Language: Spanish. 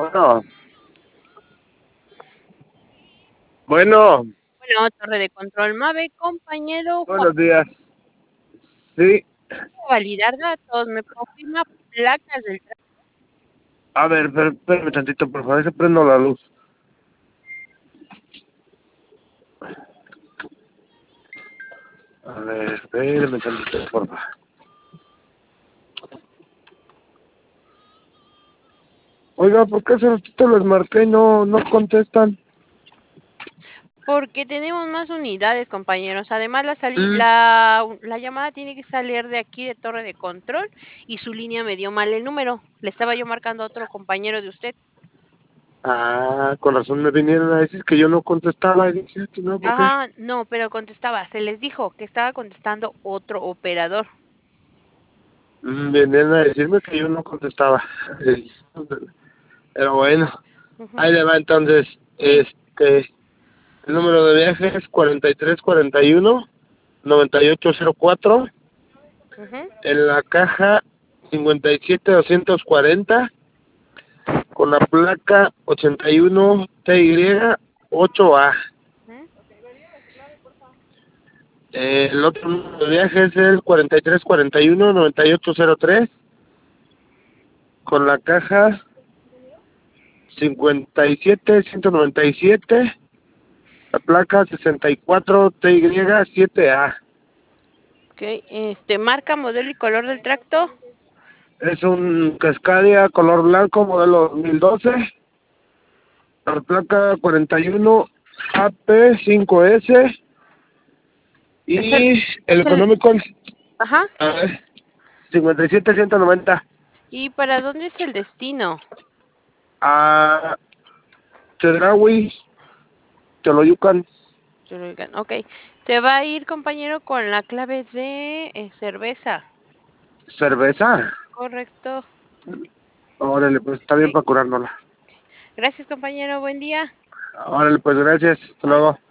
Bueno, bueno, Bueno, torre de control MAVE, compañero Juan, buenos días. Sí, validar datos, me confirma placas del tráfico. a ver, espérame tantito, por favor, se prendo la luz. A ver, espérame tantito, por favor. Oiga, ¿por qué hace ratito les marqué y no contestan? Porque tenemos más unidades, compañeros. Además, Mm. la llamada tiene que salir de aquí de torre de control y su línea me dio mal el número. Le estaba yo marcando a otro compañero de usted. Ah, con razón me vinieron a decir que yo no contestaba y dije, no, ¿por qué? Ajá, no, pero contestaba. Se les dijo que estaba contestando otro operador. Vinieron a decirme que yo no contestaba. Sí. Pero bueno, Ujú, ahí le va entonces, sí. el número de viaje es 4341-9804. Ujú. En la caja 57240 con la placa 81TY8A. Ujú. El otro número de viaje es el 4341-9803 con la caja 57197, la placa 64TY7A. Ok, marca, modelo y color del tracto. Es un Cascadia color blanco modelo 2012, la placa 41AP5S. Es el, Y el es el, económico, ajá. a ver, 57,190. ¿Y para dónde es el destino? A Chedraui, Teoloyucan. Chuluicán, ok. Se va a ir, compañero, con la clave de cerveza. ¿Cerveza? Correcto. Órale, pues está bien Ok. para curárnosla. Gracias, compañero. Buen día. Órale, pues gracias. Hasta Bye. luego.